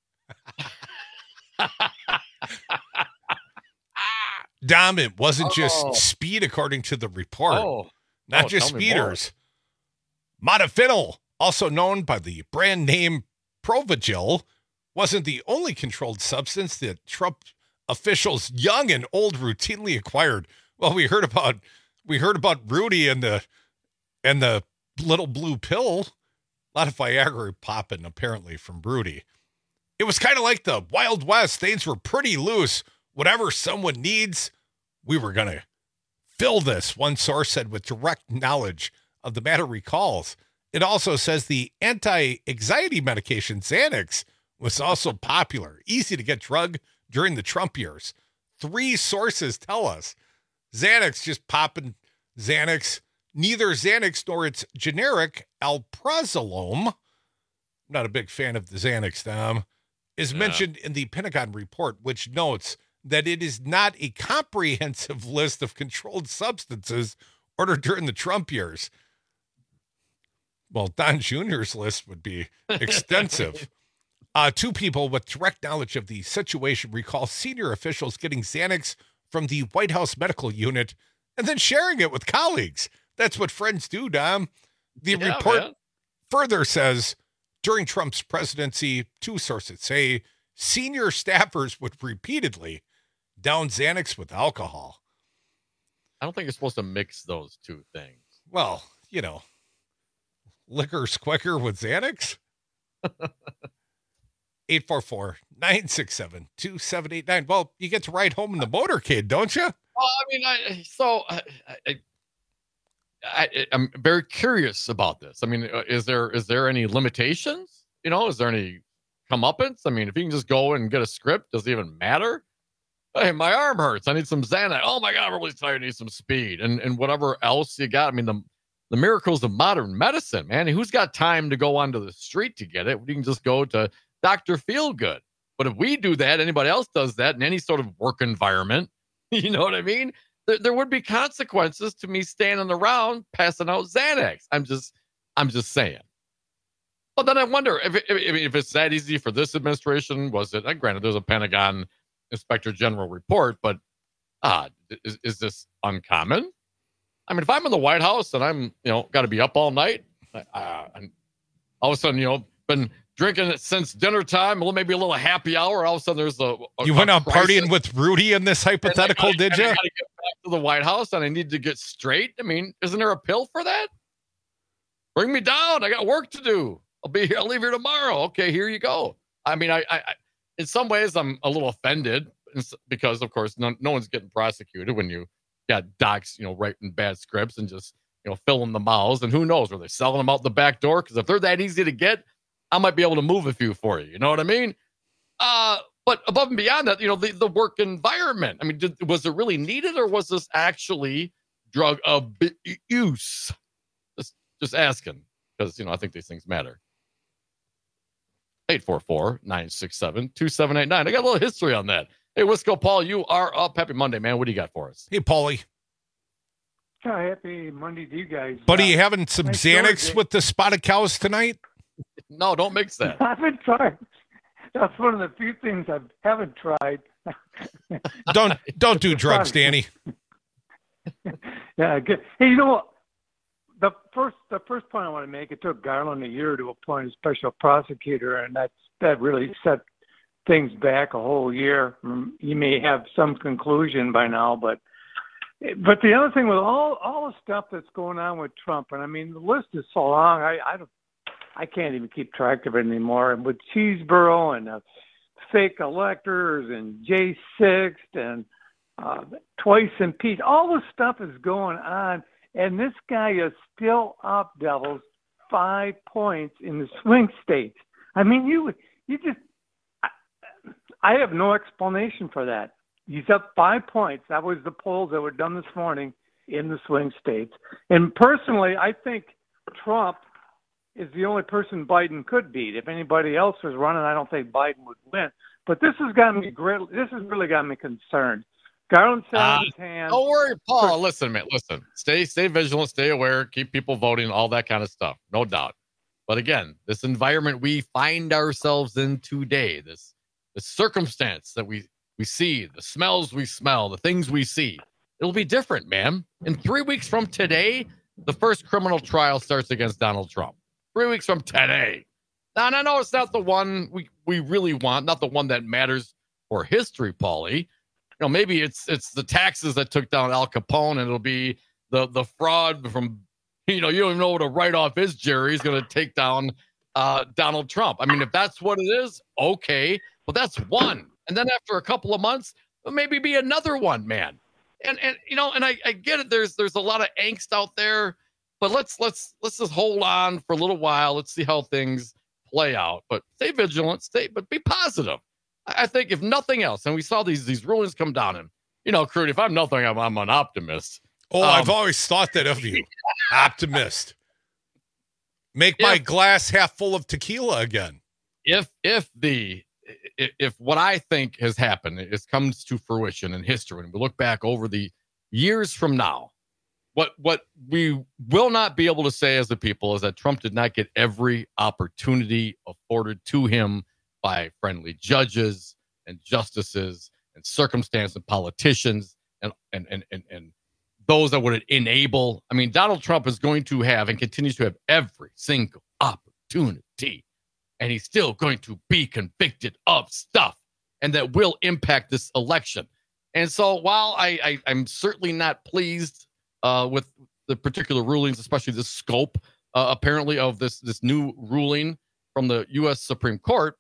Dom, it wasn't just speed, according to the report. Not just speeders. Modafinil, also known by the brand name Provigil, wasn't the only controlled substance that Trump officials, young and old, routinely acquired. Well, we heard about Rudy and the little blue pill. A lot of Viagra popping apparently from Rudy. It was kind of like the Wild West. Things were pretty loose. Whatever someone needs, we were going to fill this, one source said with direct knowledge of the matter recalls. It also says the anti-anxiety medication Xanax was also popular, easy to get drug during the Trump years. 3 sources tell us Xanax, just popping Xanax, neither Xanax nor its generic alprazolam, I'm not a big fan of the Xanax, Dom, is mentioned in the Pentagon report, which notes that it is not a comprehensive list of controlled substances ordered during the Trump years. Well, Don Jr.'s list would be extensive. 2 people with direct knowledge of the situation recall senior officials getting Xanax from the White House medical unit and then sharing it with colleagues. That's what friends do, Dom. The report further says during Trump's presidency, two sources say senior staffers would repeatedly down Xanax with alcohol. I don't think you're supposed to mix those two things. Well, liquor's quicker with Xanax. 844-967-2789. Well, you get to ride home in the motorcade, don't you? Well, I'm very curious about this. I mean, is there any limitations? Is there any comeuppance? I mean, if you can just go and get a script, does it even matter? Hey, my arm hurts. I need some Xanax. Oh my God, I'm really tired. I need some speed and whatever else you got. I mean, the miracles of modern medicine, man. Who's got time to go onto the street to get it? You can just go to Dr. Feelgood. But if we do that, anybody else does that in any sort of work environment, you know what I mean? There would be consequences to me standing around passing out Xanax. I'm just saying. But then I wonder if it's that easy for this administration. Was it? Granted, there's a Pentagon Inspector General report, but is this uncommon? I mean, if I'm in the White House and I'm got to be up all night, and all of a sudden been drinking it since dinner time, maybe a little happy hour. All of a sudden, there's you went out partying with Rudy in this hypothetical, did you? I got to get back to the White House, and I need to get straight. I mean, isn't there a pill for that? Bring me down. I got work to do. I'll be here. I'll leave here tomorrow. Okay, here you go. I mean, I in some ways, I'm a little offended because, of course, no one's getting prosecuted when you got docs, writing bad scripts and just filling the mouths. And who knows, are they selling them out the back door? Because if they're that easy to get, I might be able to move a few for you. You know what I mean? But above and beyond that, the work environment. I mean, was it really needed, or was this actually drug abuse? Just asking, because I think these things matter. 844-967-2789. I got a little history on that. Hey, Wisco Paul, you are up. Happy Monday, man. What do you got for us? Hey, Paulie. Happy Monday to you guys. Buddy, you having some Xanax with the spotted cows tonight? No, don't mix that. I haven't tried. That's one of the few things I haven't tried. Don't do drugs, Danny. Yeah, good. Hey, you know what? The first point I want to make, it took Garland a year to appoint a special prosecutor, and that really set things back a whole year. You may have some conclusion by now, but the other thing with all the stuff that's going on with Trump, and I mean the list is so long, I can't even keep track of it anymore. And with Cheeseboro and fake electors and J6 and twice impeached, all this stuff is going on. And this guy is still up, Devils, 5 points in the swing states. I mean, you just, I have no explanation for that. He's up 5 points. That was the polls that were done this morning in the swing states. And personally, I think Trump is the only person Biden could beat. If anybody else was running, I don't think Biden would win. But this has got me this has really got me concerned. Garland sat his hand. Don't worry, Paul. Listen, man. Listen. Stay vigilant. Stay aware. Keep people voting. All that kind of stuff. No doubt. But again, this environment we find ourselves in today, this circumstance that we see, the smells we smell, the things we see, it'll be different, man. In 3 weeks from today, the first criminal trial starts against Donald Trump. 3 weeks from today. Now, and I know it's not the one we really want, not the one that matters for history, Paulie. Maybe it's the taxes that took down Al Capone, and it'll be the fraud from, you don't even know what a write-off is, Jerry. He's going to take down Donald Trump. I mean, if that's what it is, okay. But that's one. And then after a couple of months, maybe be another one, man. And I get it. There's a lot of angst out there, but let's just hold on for a little while. Let's see how things play out. But stay vigilant, but be positive. I think if nothing else, and we saw these rulings come down, and Crudy, if I'm nothing, I'm an optimist. Oh, I've always thought that of you, optimist. Make my glass half full of tequila again. If what I think has happened comes to fruition in history, and we look back over the years from now, what we will not be able to say as a people is that Trump did not get every opportunity afforded to him by friendly judges and justices and circumstance and politicians and those that would enable. I mean, Donald Trump is going to have and continues to have every single opportunity and he's still going to be convicted of stuff, and that will impact this election. And so while I'm certainly not pleased with the particular rulings, especially the scope, apparently, of this new ruling from the U.S. Supreme Court,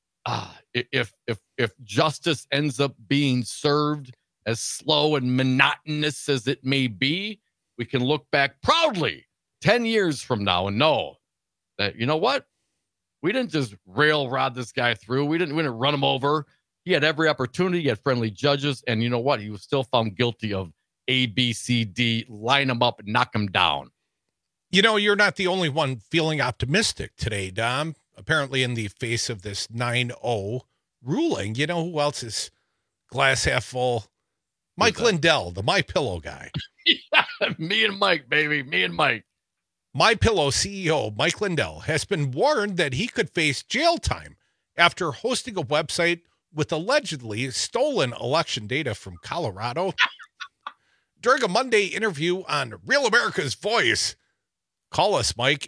if justice ends up being served as slow and monotonous as it may be, we can look back proudly 10 years from now and know that, you know what? We didn't just railroad this guy through. We didn't run him over. He had every opportunity. He had friendly judges. And you know what? He was still found guilty of A, B, C, D. Line him up and knock him down. You know, you're not the only one feeling optimistic today, Dom. Apparently, in the face of this 9-0 ruling, you know who else is glass half full? Mike Lindell, the MyPillow guy. Yeah, me and Mike, baby. Me and Mike. MyPillow CEO Mike Lindell has been warned that he could face jail time after hosting a website with allegedly stolen election data from Colorado. During a Monday interview on Real America's Voice, call us, Mike,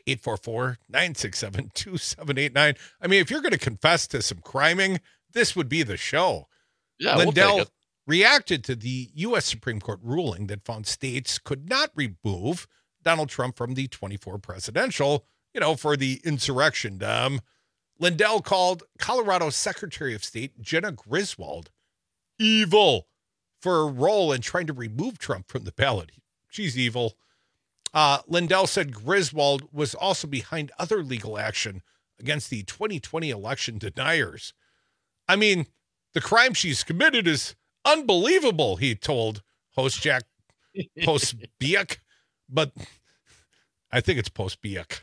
844-967-2789. I mean, if you're going to confess to some criming, this would be the show. Yeah, Lindell we'll take it. reacted to the U.S. Supreme Court ruling that found states could not remove Donald Trump from the 24 presidential, for the insurrection. Lindell called Colorado Secretary of State Jenna Griswold evil for a role in trying to remove Trump from the ballot. She's evil. Lindell said Griswold was also behind other legal action against the 2020 election deniers. I mean, the crime she's committed is unbelievable, he told host Biak, but I think it's Post Biak,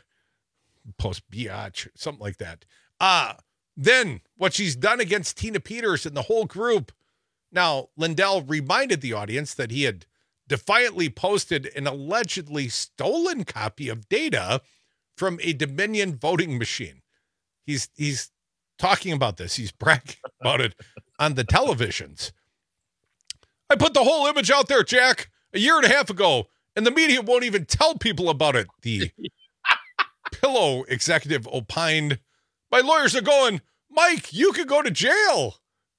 something like that. Then what she's done against Tina Peters and the whole group. Now, Lindell reminded the audience that he had defiantly posted an allegedly stolen copy of data from a Dominion voting machine. He's talking about this. He's bragging about it on the televisions. I put the whole image out there, Jack, a year and a half ago, and the media won't even tell people about it. The Pillow executive opined. My lawyers are going, Mike, you could go to jail.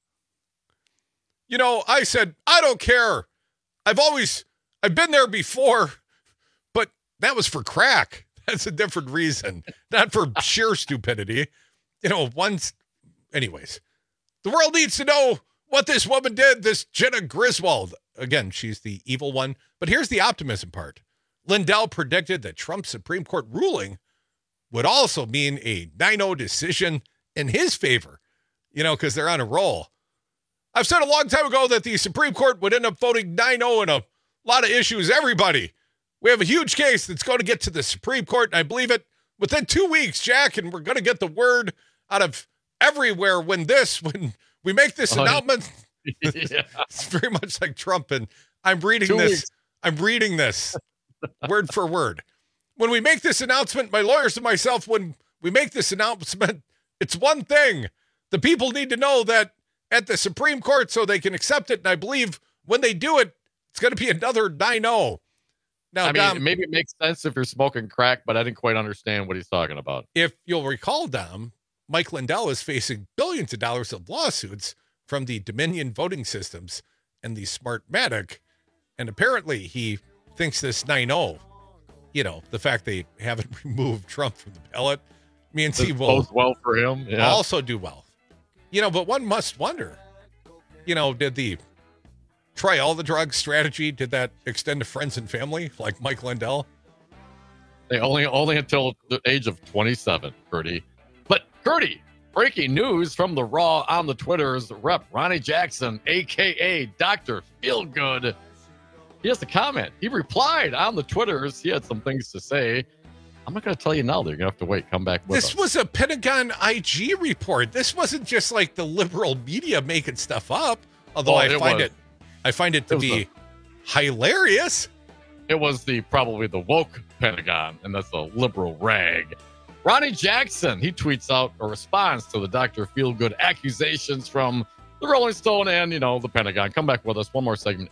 I said, I don't care. I've been there before, but that was for crack. That's a different reason, not for sheer stupidity. Anyways, the world needs to know what this woman did, this Jenna Griswold. Again, she's the evil one. But here's the optimism part. Lindell predicted that Trump's Supreme Court ruling would also mean a 9-0 decision in his favor, because they're on a roll. I've said a long time ago that the Supreme Court would end up voting 9-0 in a lot of issues. Everybody, we have a huge case that's going to get to the Supreme Court, and I believe it within 2 weeks, Jack, and we're going to get the word out of everywhere when we make this announcement. Yeah. It's very much like Trump, and I'm reading this word for word. When we make this announcement, my lawyers and myself, when we make this announcement, it's one thing. The people need to know that at the Supreme Court so they can accept it, and I believe when they do it, it's going to be another 9-0. Now, Dom, maybe it makes sense if you're smoking crack, but I didn't quite understand what he's talking about. If you'll recall, Dom, Mike Lindell is facing billions of dollars of lawsuits from the Dominion voting systems and the Smartmatic, and apparently he thinks this 9-0, the fact they haven't removed Trump from the ballot, means he will bodes well for him. Yeah. Also do well. But one must wonder, did the try all the drugs strategy, did that extend to friends and family like Mike Lindell? They only until the age of 27, Curdy. But Curdy, breaking news from the Raw on the Twitters, Rep Ronnie Jackson, a.k.a. Dr. Feelgood. He has a comment. He replied on the Twitters. He had some things to say. I'm not going to tell you now. They're going to have to wait. Come back with us. This was a Pentagon IG report. This wasn't just like the liberal media making stuff up, although I find it to be hilarious. It was probably the woke Pentagon, and that's a liberal rag. Ronnie Jackson, he tweets out a response to the Dr. Feelgood accusations from the Rolling Stone and, the Pentagon. Come back with us. One more segment,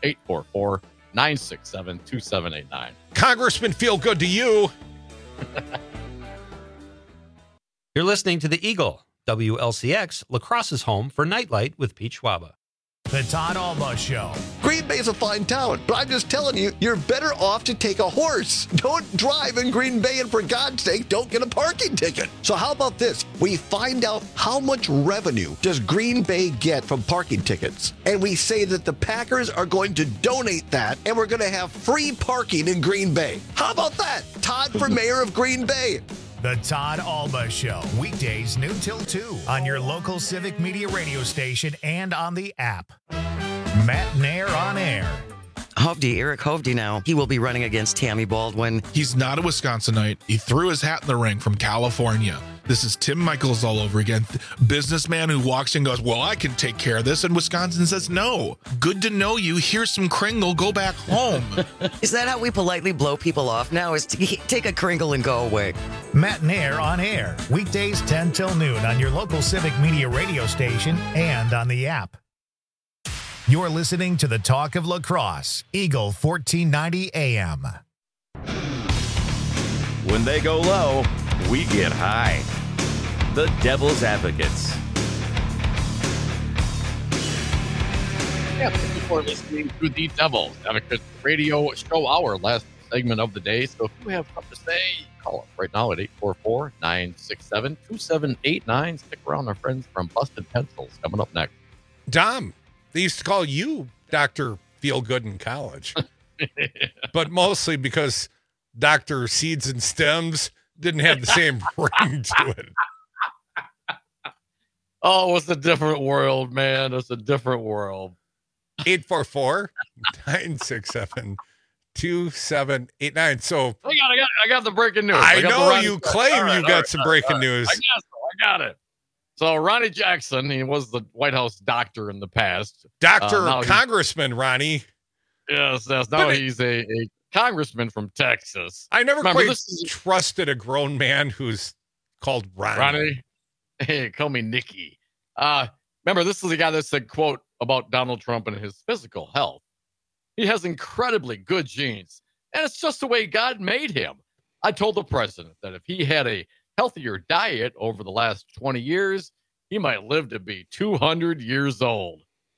844-967-2789. Congressman Feelgood to you. You're listening to the Eagle, WLCX, Lacrosse's home for Nightlight with Pete Schwaba. The Todd Alba Show. Green Bay's a fine town, but I'm just telling you, you're better off to take a horse. Don't drive in Green Bay, and for God's sake, don't get a parking ticket. So how about this? We find out how much revenue does Green Bay get from parking tickets, and we say that the Packers are going to donate that, and we're going to have free parking in Green Bay. How about that? Todd for mayor of Green Bay. The Todd Alba Show, weekdays noon till 2 on your local Civic Media radio station and on the app. Matt Nair on air. Hovde, Eric Hovde now. He will be running against Tammy Baldwin. He's not a Wisconsinite. He threw his hat in the ring from California. This is Tim Michaels all over again. Businessman who walks in and goes, well, I can take care of this. And Wisconsin says, no. Good to know you. Here's some Kringle. Go back home. Is that how we politely blow people off now? Is to take a Kringle and go away? Matt Nair on air. Weekdays 10 till noon on your local Civic Media radio station and on the app. You're listening to the Talk of Lacrosse, Eagle 1490 AM. When they go low, we get high. The Devil's Advocates. Yeah, thank you for listening to the Devil's Advocates radio show, our last segment of the day. So if you have something to say, call us right now at 844-967-2789. Stick around, our friends from Busted Pencils coming up next. Dom, they used to call you Dr. Feelgood in college, but mostly because Dr. Seeds and Stems didn't have the same ring to it. Oh, it's a different world, man. It's a different world. 844-967-2789. So I got the breaking news. I know you claim you got some breaking news. I got it. So Ronnie Jackson, he was the White House doctor in the past. Congressman Ronnie. Yes. Now he's a congressman from Texas. I never trusted a grown man who's called Ronnie. Hey, call me Nikki. Remember, this is the guy that said, quote, about Donald Trump and his physical health. He has incredibly good genes, and it's just the way God made him. I told the president that if he had a healthier diet over the last 20 years, he might live to be 200 years old.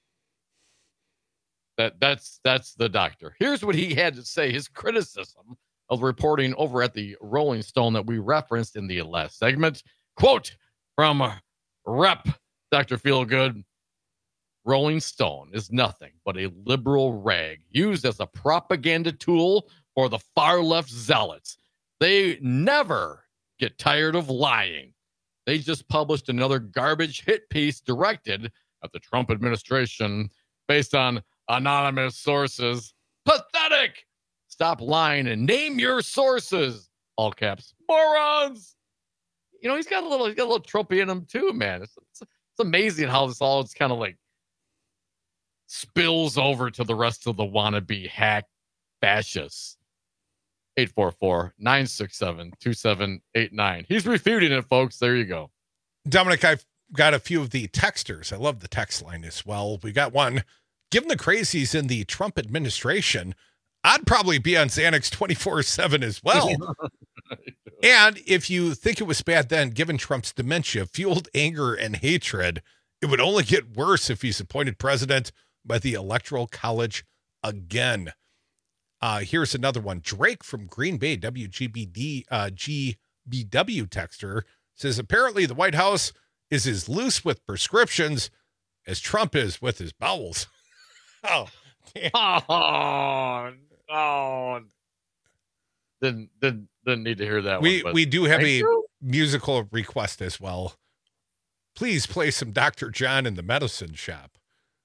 That's the doctor. Here's what he had to say, his criticism of reporting over at the Rolling Stone that we referenced in the last segment. Quote from Rep. Dr. Feelgood, Rolling Stone is nothing but a liberal rag used as a propaganda tool for the far left zealots. They never get tired of lying. They just published another garbage hit piece directed at the Trump administration based on anonymous sources. Pathetic! Stop lying and name your sources. All caps. Morons! You know, he's got a little Trumpy in him too, man. It's amazing how this all kind of like spills over to the rest of the wannabe hack fascists. 844-967-2789. He's refuting it, folks. There you go. Dominic, I've got a few of the texters. I love the text line as well. We got one. Given the crazies in the Trump administration, I'd probably be on Xanax 24/7 as well. And if you think it was bad then, given Trump's dementia-fueled anger and hatred, it would only get worse if he's appointed president by the Electoral College again. Here's another one. Drake from Green Bay, WGBW texter, says apparently the White House is as loose with prescriptions as Trump is with his bowels. Oh, Didn't need to hear that one. But we do have a musical request as well. Please play some Dr. John in the Medicine Shop.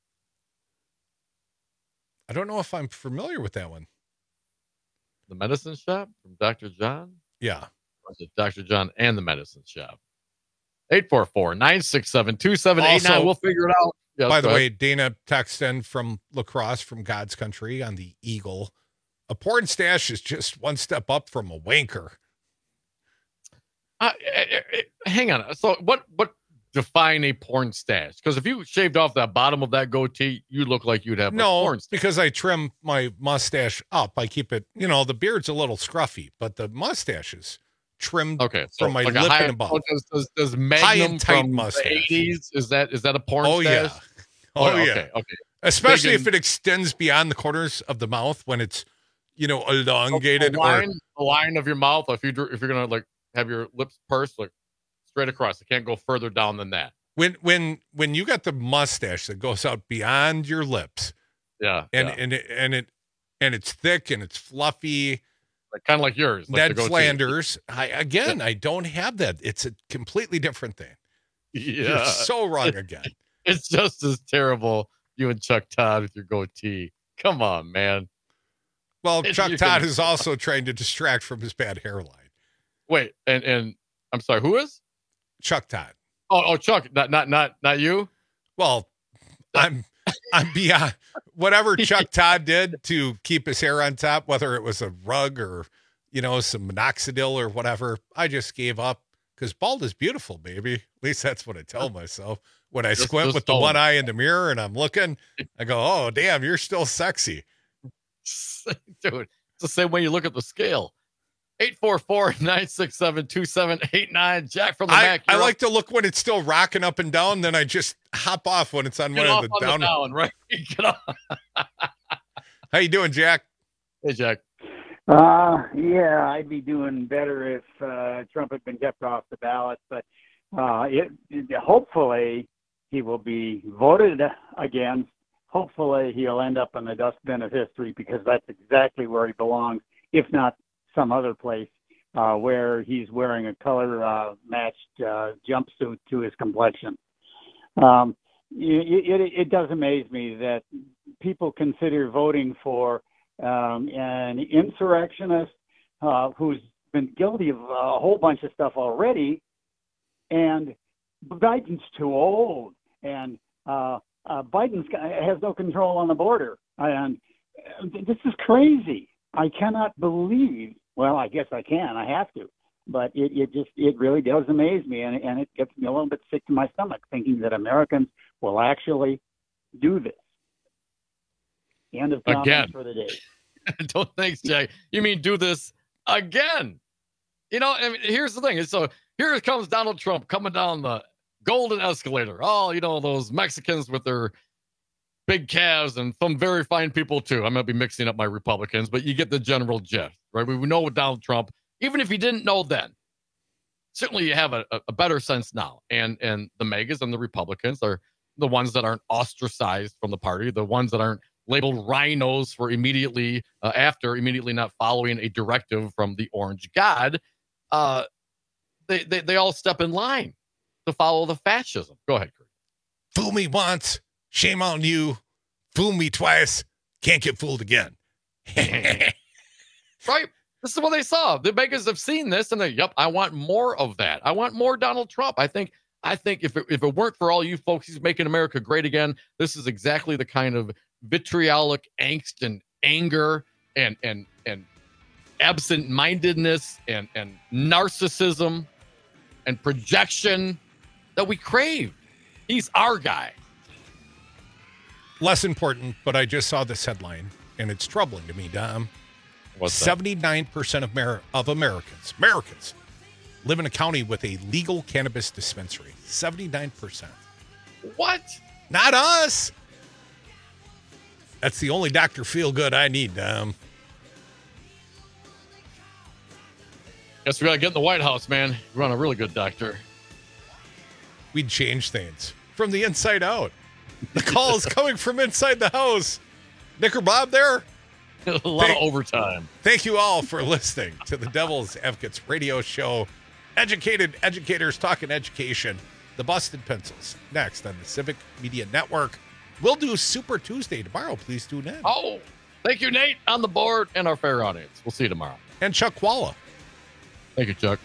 I don't know if I'm familiar with that one. The Medicine Shop from Dr. John? Yeah. Or is it Dr. John and the Medicine Shop? 844-967-2789. We'll figure it out. Yes, by the way, Dana texted in from Lacrosse from God's Country on the Eagle. A porn stash is just one step up from a wanker. Hang on. So what define a porn stash? Because if you shaved off that bottom of that goatee, you look like you'd have a porn stash. Because I trim my mustache up. I keep it, the beard's a little scruffy, but the mustache is trimmed Okay, from my like lip high, and above. Does High Magnum and tight from mustache. the 80s, is that a porn Oh, yeah. stash? Oh, okay, yeah. okay. Especially Big if it extends beyond the corners of the mouth when it's, elongated. the line of your mouth, if you're gonna like have your lips pursed, like straight across, it can't go further down than that. When you got the mustache that goes out beyond your lips, and it's thick and it's fluffy, like kind of like yours, like Ned the goatee. Flanders. I don't have that. It's a completely different thing. Yeah, You're so wrong again. It's just as terrible. You and Chuck Todd with your goatee. Come on, man. Well, Chuck Todd is also trying to distract from his bad hairline. Wait, and I'm sorry, who is Chuck Todd? Oh, Chuck, not you. Well, I'm beyond whatever Chuck Todd did to keep his hair on top, whether it was a rug or some minoxidil or whatever. I just gave up because bald is beautiful, baby. At least that's what I tell myself when I squint with the one eye in the mirror and I'm looking. I go, "Oh, damn, you're still sexy." Dude, it's the same way you look at the scale. 844-967-2789. Jack from the Mac. I like to look when it's still rocking up and down, then I just hop off when it's on one of the down. Right? Get off. How you doing, Jack? Hey, Jack. Yeah, I'd be doing better if Trump had been kept off the ballot, but hopefully he will be voted against. Hopefully he'll end up in the dustbin of history because that's exactly where he belongs, if not some other place where he's wearing a color-matched jumpsuit to his complexion. It does amaze me that people consider voting for an insurrectionist who's been guilty of a whole bunch of stuff already, and Biden's too old, and Biden has no control on the border, and this is crazy. I cannot believe. Well, I guess I can. I have to, but it really does amaze me, and it gets me a little bit sick to my stomach thinking that Americans will actually do this. End of comments again for the day. Don't thanks, Jack. You mean do this again? I mean, here's the thing. So here comes Donald Trump coming down the golden escalator. Oh, those Mexicans with their big calves and some very fine people too. I'm going to be mixing up my Republicans, but you get the general gist, right? We know with Donald Trump, even if you didn't know then, certainly you have a better sense now. And the MAGAs and the Republicans are the ones that aren't ostracized from the party, the ones that aren't labeled rhinos for immediately not following a directive from the Orange God. They all step in line to follow the fascism. Go ahead, Kurt. Fool me once, shame on you. Fool me twice, can't get fooled again. Right? This is what they saw. The MAGAs have seen this, and I want more of that. I want more Donald Trump. I think if it weren't for all you folks who's making America great again, this is exactly the kind of vitriolic angst and anger and absent-mindedness and narcissism and projection that we crave. He's our guy. Less important, but I just saw this headline, and it's troubling to me, Dom. What's that? 79% of Americans live in a county with a legal cannabis dispensary. 79%. What? Not us. That's the only Dr. Feelgood I need, Dom. Guess we got to get in the White House, man. We run a really good doctor. We'd change things from the inside out. The call is coming from inside the house. Nick or Bob there? A lot of overtime. Thank you all for listening to the Devil's Advocates radio show. Educated educators talking education. The Busted Pencils. Next on the Civic Media Network. We'll do Super Tuesday tomorrow. Please tune in. Oh, thank you, Nate, on the board and our fair audience. We'll see you tomorrow. And Chuck Walla. Thank you, Chuck.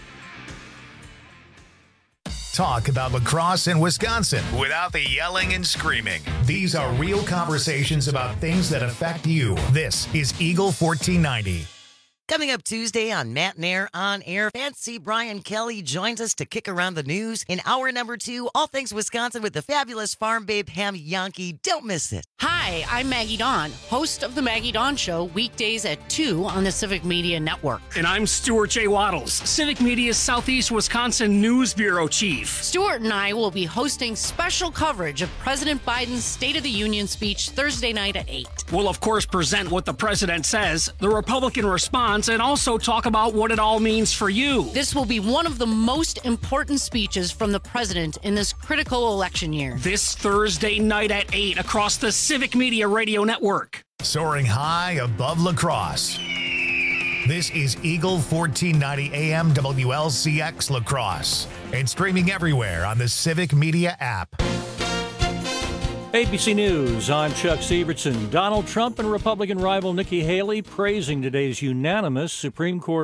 Talk about lacrosse in Wisconsin without the yelling and screaming. These are real conversations about things that affect you. This is Eagle 1490. Coming up Tuesday on Matt Nair On Air, Fancy Brian Kelly joins us to kick around the news. In hour number 2, all things Wisconsin with the fabulous farm babe Ham Yankee. Don't miss it. Hi, I'm Maggie Dawn, host of The Maggie Dawn Show, weekdays at 2 on the Civic Media Network. And I'm Stuart J. Waddles, Civic Media's Southeast Wisconsin News Bureau Chief. Stuart and I will be hosting special coverage of President Biden's State of the Union speech Thursday night at 8. We'll, of course, present what the president says, the Republican response, and also talk about what it all means for you. This will be one of the most important speeches from the president in this critical election year. This Thursday night at 8 across the Civic Media Radio Network. Soaring high above La Crosse. This is Eagle 1490 AM WLCX La Crosse and streaming everywhere on the Civic Media app. ABC News, I'm Chuck Sievertson. Donald Trump and Republican rival Nikki Haley praising today's unanimous Supreme Court